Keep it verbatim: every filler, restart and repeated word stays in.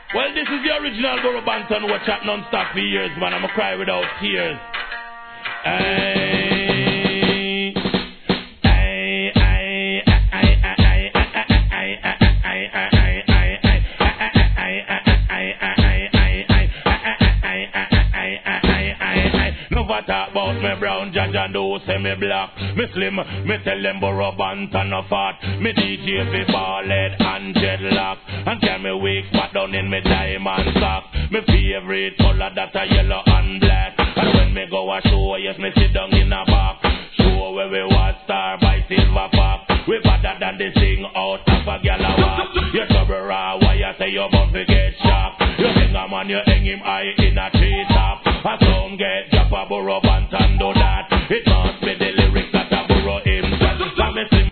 Well, this is the original Burro Banton, watch out non-stop for years, man. I'ma cry without tears. Hey. Talk about me brown, Jaja do say me black. Me slim, me tell them Burro Banton no fat. Me D J be ballhead and dreadlock. And carry me wig fat down in me diamond sock. Me favorite color that a yellow and black. And when me go a show, yes me sit down in a back. Show where we watch star by silver pop. We better than the sing out of a gal a walk. You trouble raw, why you say you bound to get shocked? You hang a man, you hang him high in a tree top. A some get drop a Burro Banton do that. It's on